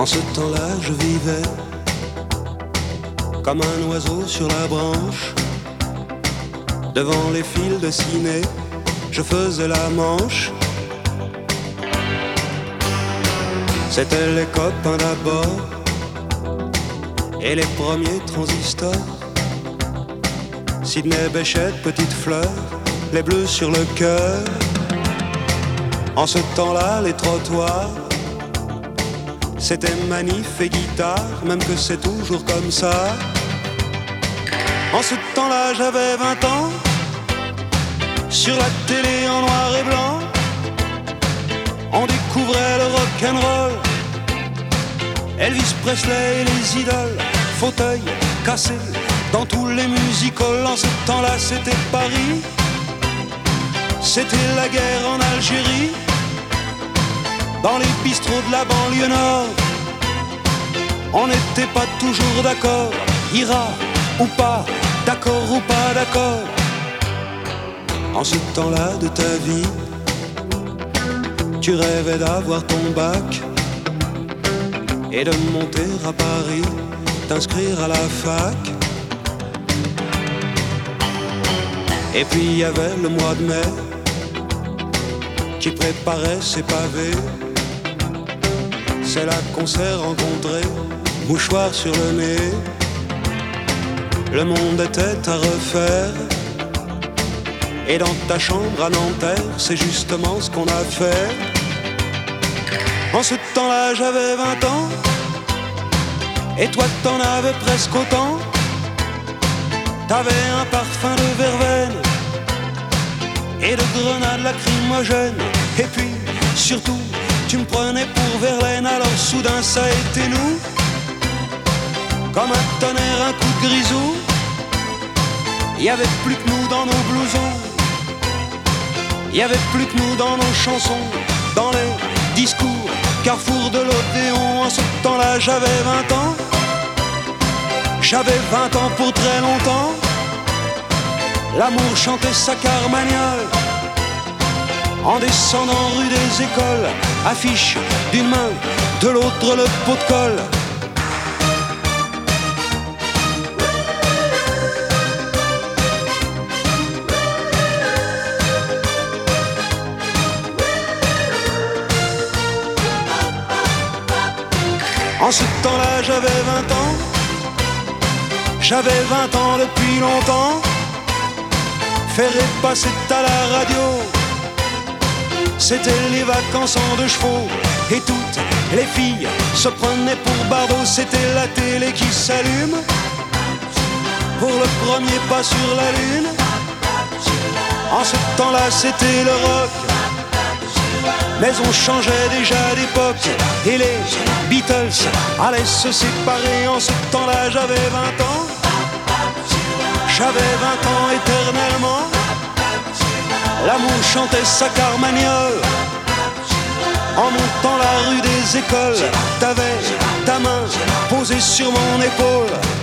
En ce temps-là, je vivais comme un oiseau sur la branche. Devant les fils de ciné, je faisais la manche. C'était les copains d'abord et les premiers transistors. Sidney Bechet, Petite Fleur, les bleus sur le cœur. En ce temps-là, les trottoirs, c'était manif et guitare, même que c'est toujours comme ça. En ce temps-là, j'avais 20 ans, sur la télé en noir et blanc, on découvrait le rock'n'roll, Elvis Presley et les idoles, fauteuils cassés dans tous les musicals. En ce temps-là, c'était Paris, c'était la guerre en Algérie, dans les bistrots de la banlieue nord. On n'était pas toujours d'accord, ira ou pas, d'accord ou pas d'accord. En ce temps-là de ta vie, tu rêvais d'avoir ton bac et de monter à Paris, t'inscrire à la fac. Et puis il y avait le mois de mai qui préparait ses pavés. C'est là qu'on s'est rencontrés, mouchoir sur le nez. Le monde était à refaire, et dans ta chambre à Nanterre, c'est justement ce qu'on a fait. En ce temps-là, j'avais 20 ans, et toi t'en avais presque autant. T'avais un parfum de verveine et de grenades lacrymogènes. Et puis, surtout, tu me prenais pour Verlaine. Alors soudain, ça a été nous, comme un tonnerre, un coup de grisou. Il y avait plus que nous dans nos blousons, il y avait plus que nous dans nos chansons, dans les discours, carrefour de l'Odéon. En ce temps-là, j'avais 20 ans, j'avais 20 ans pour très longtemps. L'amour chantait sa carmagnole en descendant rue des Écoles, affiche d'une main, de l'autre le pot de colle. En ce temps-là, j'avais 20 ans, j'avais 20 ans depuis longtemps. Faire passer à la radio, c'était les vacances en 2 chevaux. Et toutes les filles se prenaient pour Bardot. C'était la télé qui s'allume pour le premier pas sur la lune. En ce temps-là, c'était le rock, mais on changeait déjà d'époque, et les Beatles allaient se séparer. En ce temps-là, j'avais 20 ans, j'avais 20 ans éternellement. L'amour chantait sa carmagnole en montant la rue des Écoles. T'avais ta main posée sur mon épaule,